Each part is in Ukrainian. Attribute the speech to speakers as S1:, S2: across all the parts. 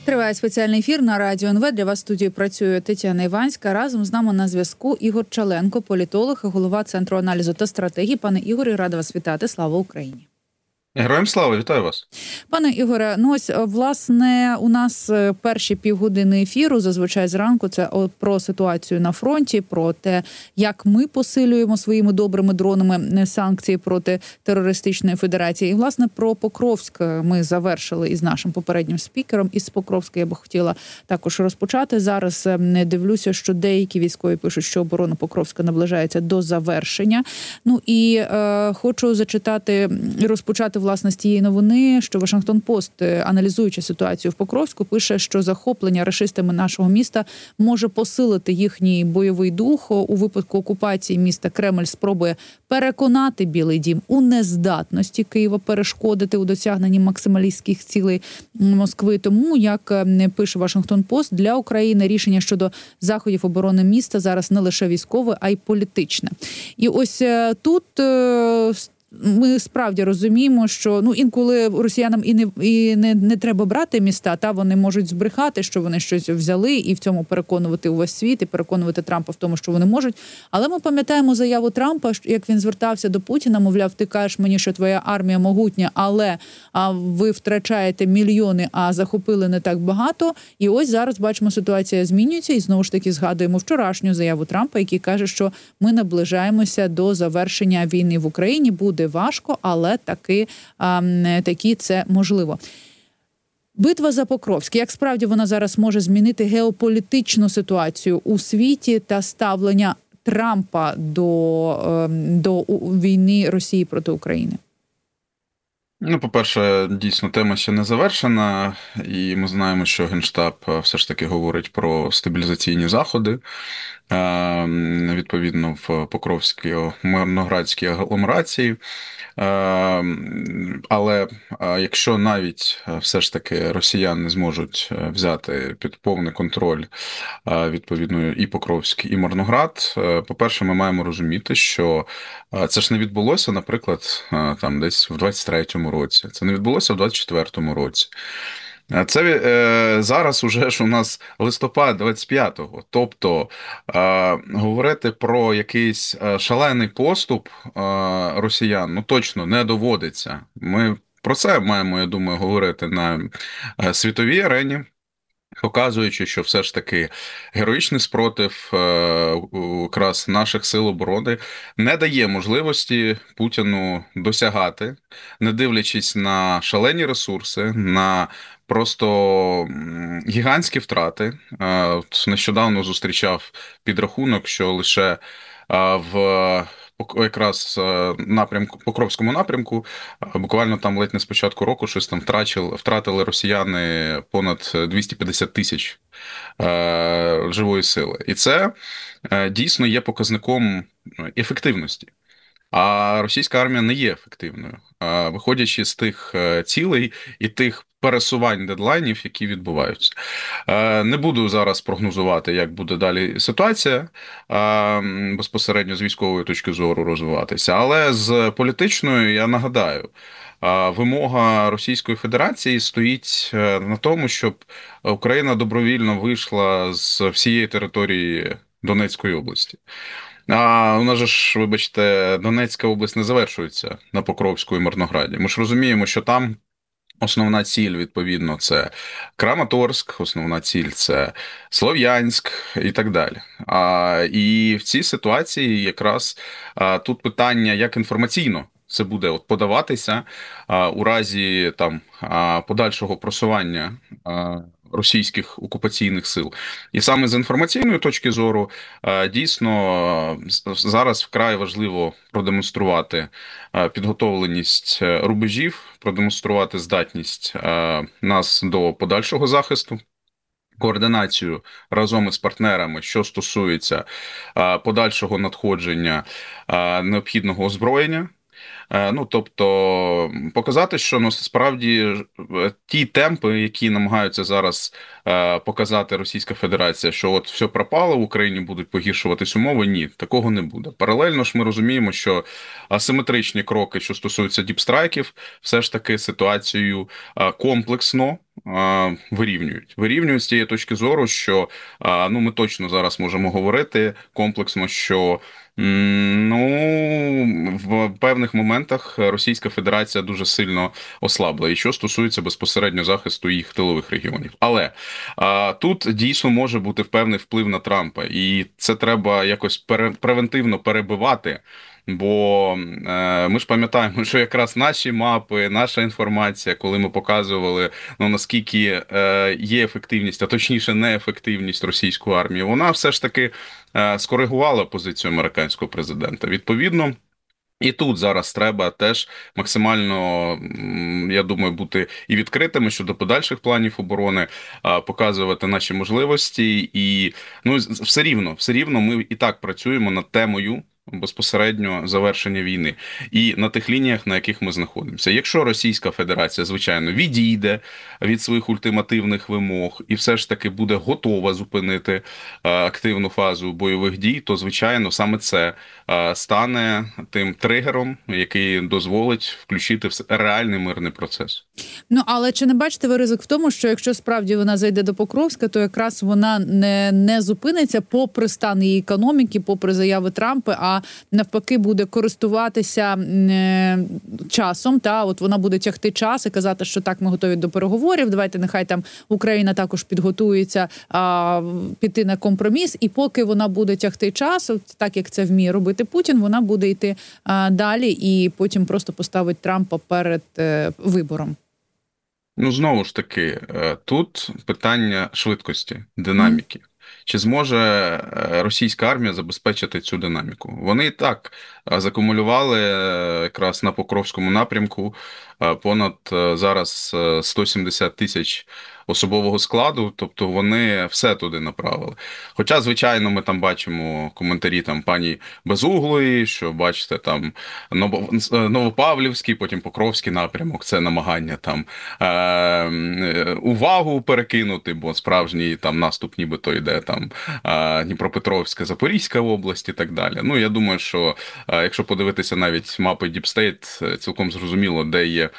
S1: Триває спеціальний ефір на Радіо НВ. Для вас в студії працює Тетяна Іванська. Разом з нами на зв'язку Ігор Чаленко, політолог, голова Центру аналізу та стратегії. Пане Ігорі, рада вас вітати. Слава Україні!
S2: Героям слава, вітаю вас.
S1: Пане Ігоре, ось, власне, у нас перші півгодини ефіру, зазвичай зранку, це про ситуацію на фронті, про те, як ми посилюємо своїми добрими дронами санкції проти терористичної федерації. І, власне, про Покровськ ми завершили із нашим попереднім спікером. Із Покровська я би хотіла також розпочати. Зараз дивлюся, що деякі військові пишуть, що оборона Покровська наближається до завершення. Ну і хочу зачитати і розпочати, власне, з тієї новини, що Вашингтон-Пост, аналізуючи ситуацію в Покровську, пише, що захоплення рашистами нашого міста може посилити їхній бойовий дух. У випадку окупації міста Кремль спробує переконати Білий дім у нездатності Києва перешкодити у досягненні максималістських цілей Москви. Тому, як пише Вашингтон-Пост, для України рішення щодо заходів оборони міста зараз не лише військове, а й політичне. І ось тут ми справді розуміємо, що інколи росіянам не треба брати міста, та вони можуть збрехати, що вони щось взяли, і в цьому переконувати увесь світ, і переконувати Трампа в тому, що вони можуть. Але ми пам'ятаємо заяву Трампа, як він звертався до Путіна, мовляв, ти кажеш мені, що твоя армія могутня, але ви втрачаєте мільйони, а захопили не так багато. І ось зараз бачимо, ситуація змінюється, і знову ж таки згадуємо вчорашню заяву Трампа, який каже, що ми наближаємося до завершення війни в Україні. Буде важко, але таки це можливо. Битва за Покровськ. Як справді вона зараз може змінити геополітичну ситуацію у світі та ставлення Трампа до війни Росії проти України?
S2: По-перше, дійсно, тема ще не завершена, і ми знаємо, що Генштаб все ж таки говорить про стабілізаційні заходи, відповідно, в Покровській мирноградській агломерації. Але якщо навіть все ж таки росіяни не зможуть взяти під повний контроль, відповідно, і Покровськ, і Мирноград, по-перше, ми маємо розуміти, що це ж не відбулося, наприклад, там десь в 23-му році, це не відбулося в 24-му році. Це зараз уже ж у нас листопад 25-го. Тобто говорити про якийсь шалений поступ росіян, точно не доводиться. Ми про це маємо, я думаю, говорити на світовій арені, показуючи, що все ж таки героїчний спротив якраз наших сил оборони не дає можливості Путіну досягати, не дивлячись на шалені ресурси, на просто гігантські втрати. Нещодавно зустрічав підрахунок, що лише в якраз Покровському напрямку, буквально там ледь не з початку року щось там втратили росіяни понад 250 тисяч живої сили. І це дійсно є показником ефективності. А російська армія не є ефективною, виходячи з тих цілей і тих пересувань дедлайнів, які відбуваються. Не буду зараз прогнозувати, як буде далі ситуація безпосередньо з військової точки зору розвиватися, але з політичної, я нагадаю, вимога Російської Федерації стоїть на тому, щоб Україна добровільно вийшла з всієї території Донецької області. У нас же ж, вибачте, Донецька область не завершується на Покровську і Мирнограді. Ми ж розуміємо, що там основна ціль, відповідно, це Краматорськ, основна ціль – це Слов'янськ і так далі. І в цій ситуації якраз тут питання, як інформаційно це буде подаватися у разі там подальшого просування російських окупаційних сил. І саме з інформаційної точки зору дійсно зараз вкрай важливо продемонструвати підготовленість рубежів, продемонструвати здатність нас до подальшого захисту, координацію разом із партнерами, що стосується подальшого надходження необхідного озброєння. Тобто показати, що насправді ті темпи, які намагаються зараз показати Російська Федерація, що от все пропало, в Україні будуть погіршуватись умови, ні, такого не буде. Паралельно ж ми розуміємо, що асиметричні кроки, що стосуються діпстрайків, все ж таки ситуацію комплексно вирівнюють. Вирівнюють з тієї точки зору, що ну, ми точно зараз можемо говорити комплексно, що ну, в певних моментах Російська Федерація дуже сильно ослабла, і що стосується безпосередньо захисту їх тилових регіонів. Але тут дійсно може бути певний вплив на Трампа, і це треба якось превентивно перебивати. Бо ми ж пам'ятаємо, що якраз наші мапи, наша інформація, коли ми показували, ну наскільки є ефективність, а точніше неефективність російської армії, вона все ж таки скоригувала позицію американського президента. Відповідно. І тут зараз треба теж максимально, я думаю, бути і відкритими щодо подальших планів оборони, показувати наші можливості, і ну все рівно ми і так працюємо над темою безпосередньо завершення війни і на тих лініях, на яких ми знаходимося. Якщо Російська Федерація, звичайно, відійде від своїх ультимативних вимог і все ж таки буде готова зупинити активну фазу бойових дій, то звичайно саме це стане тим тригером, який дозволить включити реальний мирний процес.
S1: Ну, але чи не бачите ви ризик в тому, що якщо справді вона зайде до Покровська, то якраз вона не зупиниться попри стан її економіки, попри заяви Трампа, а навпаки буде користуватися часом, та от вона буде тягти час і казати, що так, ми готові до переговорів, давайте нехай там Україна також підготується піти на компроміс, і поки вона буде тягти час, от так як це вміє робити Путін, вона буде йти далі і потім просто поставить Трампа перед вибором.
S2: Ну, знову ж таки, тут питання швидкості, динаміки. Чи зможе російська армія забезпечити цю динаміку? Вони і так закумулювали якраз на Покровському напрямку понад зараз 170 тисяч особового складу, тобто вони все туди направили. Хоча, звичайно, ми там бачимо коментарі там пані Безуглої, що бачите, там Новопавлівський, потім Покровський напрямок, це намагання там увагу перекинути, бо справжній там наступ нібито йде там Дніпропетровська, Запорізька область і так далі. Ну, я думаю, що якщо подивитися навіть мапи Deep State, цілком зрозуміло, де є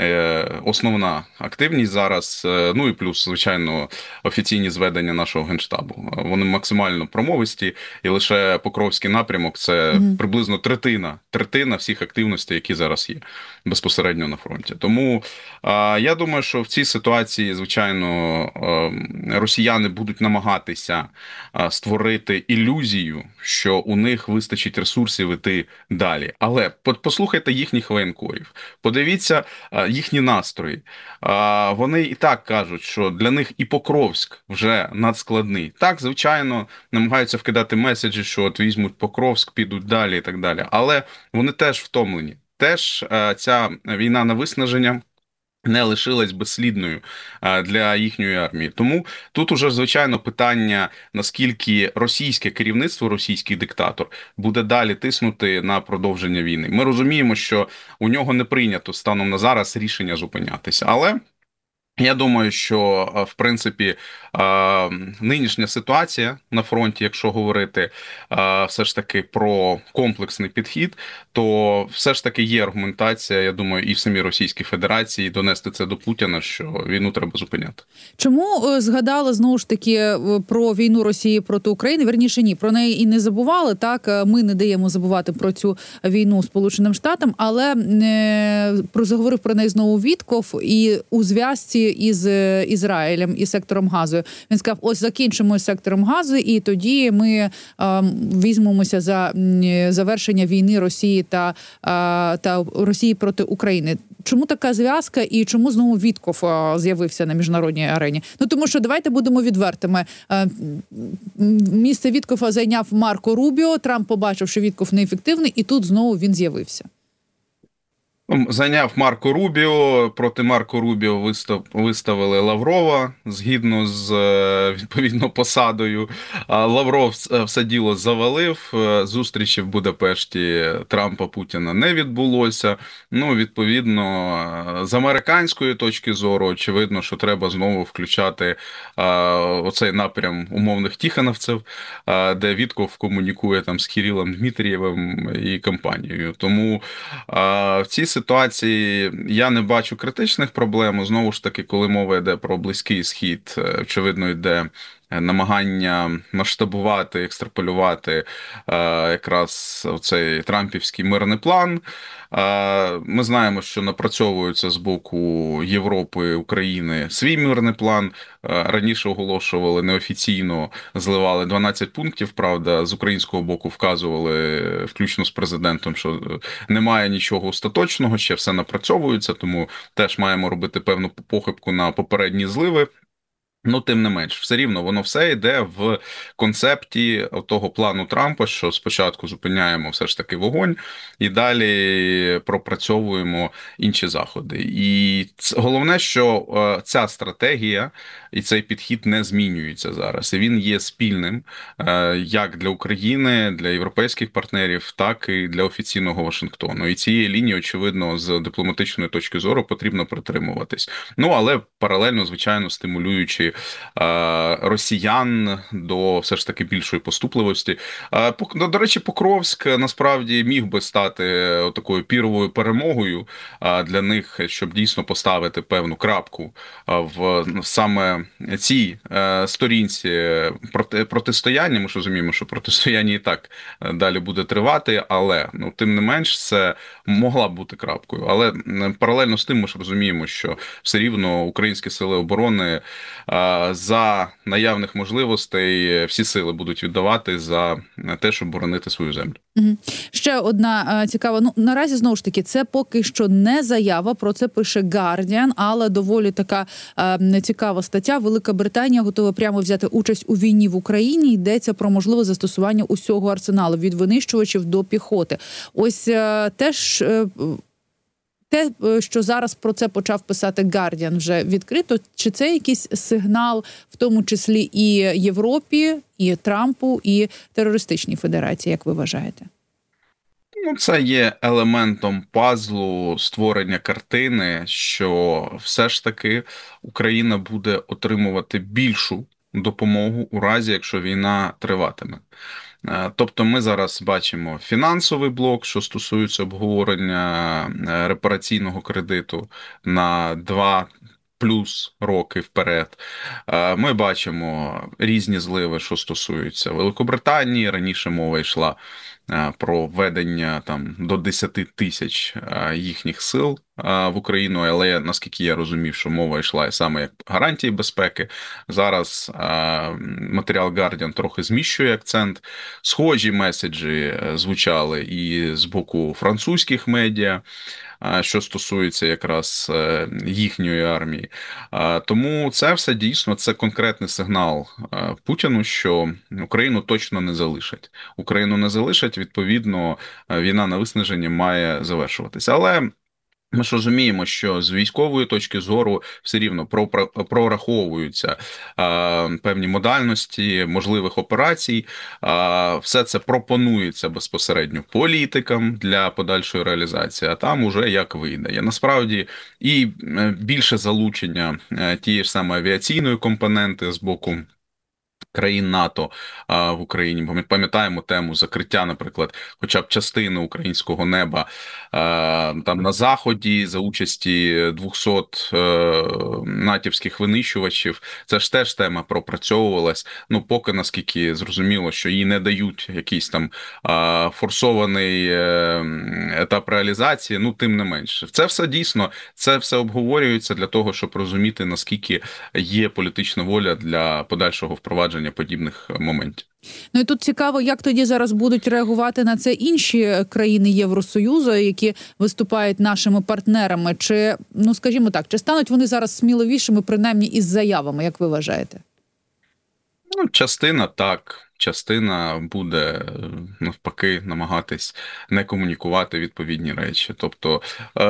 S2: основна активність зараз, ну і плюс, звичайно, офіційні зведення нашого Генштабу. Вони максимально промовисті, і лише Покровський напрямок – це приблизно третина всіх активностей, які зараз є безпосередньо на фронті. Тому я думаю, що в цій ситуації, звичайно, росіяни будуть намагатися створити ілюзію, що у них вистачить ресурсів іти далі. Але послухайте їхніх воєнкорів, подивіться їхні настрої. Вони і так кажуть, що для них і Покровськ вже надскладний. Так, звичайно, намагаються вкидати меседжі, що от візьмуть Покровськ, підуть далі і так далі. Але вони теж втомлені. Теж ця війна на виснаження не лишилась безслідною для їхньої армії. Тому тут уже, звичайно, питання, наскільки російське керівництво, російський диктатор буде далі тиснути на продовження війни. Ми розуміємо, що у нього не прийнято станом на зараз рішення зупинятися. Але я думаю, що, в принципі, нинішня ситуація на фронті, якщо говорити все ж таки про комплексний підхід, то все ж таки є аргументація, я думаю, і в самій Російській Федерації донести це до Путіна, що війну треба зупиняти.
S1: Чому згадали, знову ж таки, про війну Росії проти України? Вірніше, ні, про неї і не забували, так? Ми не даємо забувати про цю війну Сполученим Штатам, але заговорив про неї знову Вітков і у зв'язці із Ізраїлем і сектором Газу. Він сказав, ось закінчимо з сектором Газу, і тоді ми візьмемося за завершення війни Росії та Росії проти України. Чому така зв'язка і чому знову Вітков з'явився на міжнародній арені? Ну, тому що, давайте будемо відвертими. Місце Віткова зайняв Марко Рубіо, Трамп побачив, що Вітков неефективний, і тут знову він з'явився.
S2: Зайняв Марко Рубіо, проти Марко Рубіо виставили Лаврова, згідно з, відповідно, посадою. Лавров все діло завалив, зустрічі в Будапешті Трампа-Путіна не відбулося. Ну, відповідно, з американської точки зору, очевидно, що треба знову включати оцей напрям умовних тіхановців, де Вітков комунікує там з Кирилом Дмитрієвим і компанією. Тому в цій ситуації ситуації я не бачу критичних проблем. Знову ж таки, коли мова йде про Близький Схід, очевидно, йде намагання масштабувати, екстраполювати якраз цей трампівський мирний план. Ми знаємо, що напрацьовується з боку Європи, України свій мирний план. Раніше оголошували неофіційно, зливали 12 пунктів. Правда, з українського боку вказували, включно з президентом, що немає нічого остаточного, ще все напрацьовується, тому теж маємо робити певну похибку на попередні зливи. Ну, тим не менш, все рівно воно все йде в концепті того плану Трампа, що спочатку зупиняємо все ж таки вогонь і далі пропрацьовуємо інші заходи. І головне, що ця стратегія і цей підхід не змінюється зараз. І він є спільним як для України, для європейських партнерів, так і для офіційного Вашингтону. І цієї лінії, очевидно, з дипломатичної точки зору потрібно притримуватись. Ну, але паралельно, звичайно, стимулюючи росіян до все ж таки більшої поступливості. До речі, Покровськ насправді міг би стати такою піровою перемогою для них, щоб дійсно поставити певну крапку в саме цій сторінці протистояння. Ми ж розуміємо, що протистояння і так далі буде тривати, але тим не менш це могла б бути крапкою. Але паралельно з тим ми ж розуміємо, що все рівно українські сили оборони за наявних можливостей всі сили будуть віддавати за те, щоб боронити свою землю.
S1: Ще одна цікава. Ну, наразі, знову ж таки, це поки що не заява, про це пише Guardian, але доволі така цікава стаття. Велика Британія готова прямо взяти участь у війні в Україні. Йдеться про можливе застосування усього арсеналу, від винищувачів до піхоти. Ось теж... Те, що зараз про це почав писати Guardian вже відкрито, чи це якийсь сигнал, в тому числі і Європі, і Трампу, і терористичній федерації, як ви вважаєте?
S2: Ну, це є елементом пазлу створення картини, що все ж таки Україна буде отримувати більшу допомогу у разі, якщо війна триватиме. Тобто ми зараз бачимо фінансовий блок, що стосується обговорення репараційного кредиту на 2 плюс роки вперед. Ми бачимо різні зливи, що стосуються Великобританії. Раніше мова йшла про введення там до 10 тисяч їхніх сил в Україну, але наскільки я розумів, що мова йшла саме як гарантії безпеки. Зараз матеріал Guardian трохи зміщує акцент. Схожі меседжі звучали і з боку французьких медіа, що стосується якраз їхньої армії. Тому це все дійсно, це конкретний сигнал Путіну, що Україну точно не залишать. Україну не залишать, відповідно, війна на виснаження має завершуватися. Але ми ж розуміємо, що з військової точки зору все рівно прораховуються певні модальності можливих операцій. Все це пропонується безпосередньо політикам для подальшої реалізації, а там уже як вийде. Є насправді і більше залучення тієї ж самої авіаційної компоненти з боку країн НАТО в Україні. Ми пам'ятаємо тему закриття, наприклад, хоча б частини українського неба там на заході за участі 200 натівських винищувачів. Це ж теж тема пропрацьовувалась. Ну, поки наскільки зрозуміло, що їй не дають якийсь там форсований етап реалізації. Ну, тим не менше, це все дійсно, це все обговорюється для того, щоб розуміти, наскільки є політична воля для подальшого впровадження подібних моментів.
S1: Ну і тут цікаво, як тоді зараз будуть реагувати на це інші країни Євросоюзу, які виступають нашими партнерами. Чи, ну скажімо так, чи стануть вони зараз сміливішими, принаймні із заявами, як ви вважаєте?
S2: Ну, частина так. Частина буде навпаки намагатись не комунікувати відповідні речі. Тобто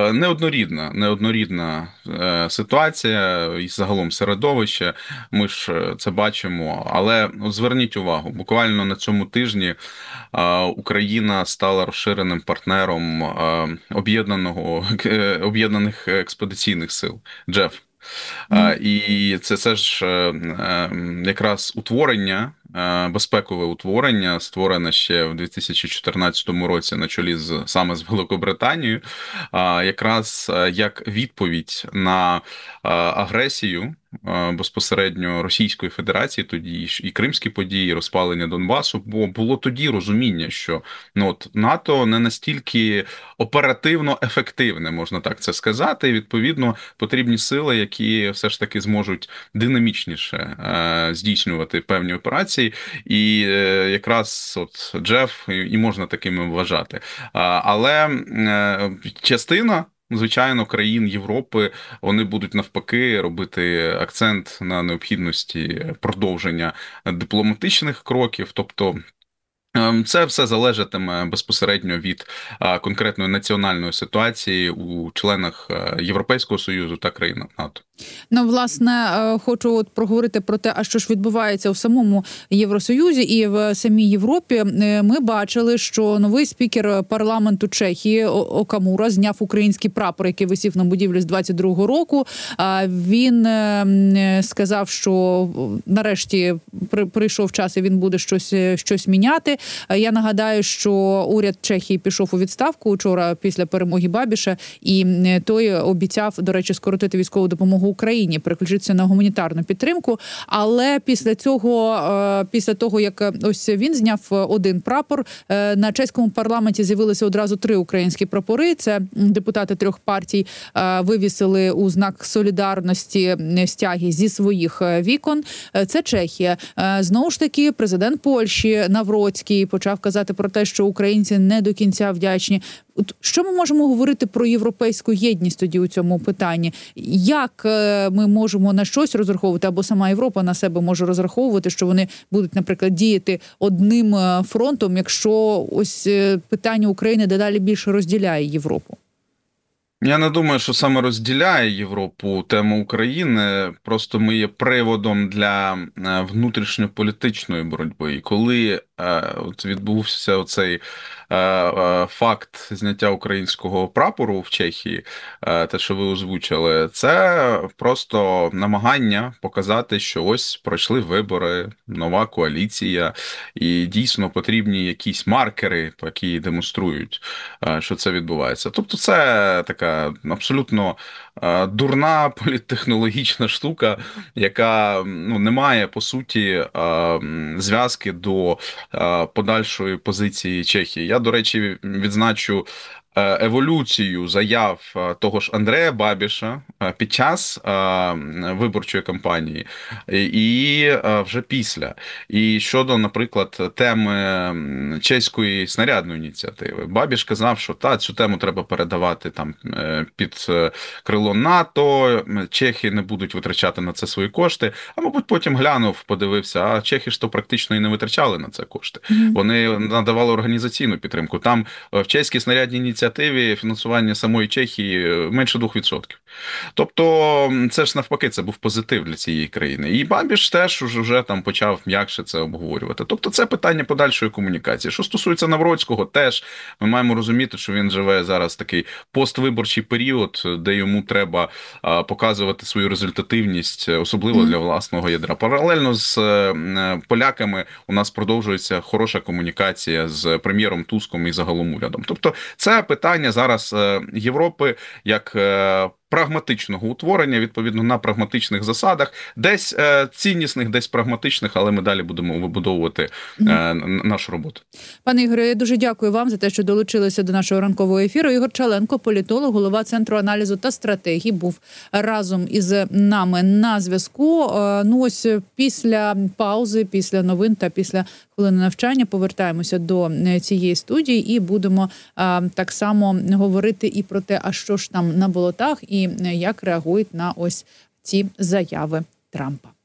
S2: неоднорідна ситуація і загалом середовище, ми ж це бачимо. Але зверніть увагу, буквально на цьому тижні Україна стала розширеним партнером об'єднаних експедиційних сил, ДЖЕФ. І це ж якраз утворення, безпекове утворення, створене ще в 2014 році на чолі саме з Великобританією, якраз як відповідь на агресію безпосередньо Російської Федерації, тоді і кримські події, і розпалення Донбасу, бо було тоді розуміння, що НАТО не настільки оперативно ефективне, можна так це сказати, і відповідно потрібні сили, які все ж таки зможуть динамічніше здійснювати певні операції, і якраз от Джеф і можна такими вважати. Але частина, звичайно, країн Європи, вони будуть навпаки робити акцент на необхідності продовження дипломатичних кроків, тобто це все залежатиме безпосередньо від конкретної національної ситуації у членах Європейського Союзу та країн НАТО.
S1: Власне, хочу проговорити про те, а що ж відбувається у самому Євросоюзі і в самій Європі. Ми бачили, що новий спікер парламенту Чехії Окамура зняв український прапор, який висів на будівлі з 22-го року. Він сказав, що нарешті прийшов час і він буде щось міняти. Я нагадаю, що уряд Чехії пішов у відставку учора після перемоги Бабіша, і той обіцяв, до речі, скоротити військову допомогу Україні, переключитися на гуманітарну підтримку. Але після того, як ось він зняв один прапор, на чеському парламенті з'явилися одразу 3 українські прапори. Це депутати 3 партій вивісили у знак солідарності стяги зі своїх вікон. Це Чехія. Знову ж таки, президент Польщі Навроцький почав казати про те, що українці не до кінця вдячні. Що ми можемо говорити про європейську єдність тоді у цьому питанні? Як ми можемо на щось розраховувати, або сама Європа на себе може розраховувати, що вони будуть, наприклад, діяти одним фронтом, якщо ось питання України дедалі більше розділяє Європу?
S2: Я не думаю, що саме розділяє Європу тема України. Просто ми є приводом для внутрішньополітичної боротьби. І коли от відбувся оцей факт зняття українського прапору в Чехії, те, що ви озвучили, це просто намагання показати, що ось пройшли вибори, нова коаліція, і дійсно потрібні якісь маркери, які демонструють, що це відбувається. Тобто це така абсолютно дурна політтехнологічна штука, яка не має, по суті, зв'язки до подальшої позиції Чехії. Я, до речі, відзначу еволюцію заяв того ж Андрея Бабіша під час виборчої кампанії і вже після. І щодо, наприклад, теми чеської снарядної ініціативи. Бабіш казав, що цю тему треба передавати там під крило НАТО, чехи не будуть витрачати на це свої кошти, а, мабуть, потім глянув, подивився, а чехи ж то практично і не витрачали на це кошти. Вони надавали організаційну підтримку. Там в чеській снарядній ініціативі фінансування самої Чехії менше 2%. Тобто це ж навпаки, це був позитив для цієї країни. І Бабіш теж вже там почав м'якше це обговорювати. Тобто це питання подальшої комунікації. Що стосується Навроцького, теж ми маємо розуміти, що він живе зараз такий поствиборчий період, де йому треба показувати свою результативність, особливо для власного ядра. Паралельно з поляками у нас продовжується хороша комунікація з прем'єром Туском і загалом урядом. Тобто це питання зараз Європи як прагматичного утворення, відповідно, на прагматичних засадах, десь ціннісних, десь прагматичних, але ми далі будемо вибудовувати нашу роботу.
S1: Пане Ігоре, я дуже дякую вам за те, що долучилися до нашого ранкового ефіру. Ігор Чаленко, політолог, голова Центру аналізу та стратегії, був разом із нами на зв'язку. Ось після паузи, після новин та після хвилини навчання повертаємося до цієї студії і будемо так само говорити і про те, а що ж там на болотах, і як реагують на ось ці заяви Трампа.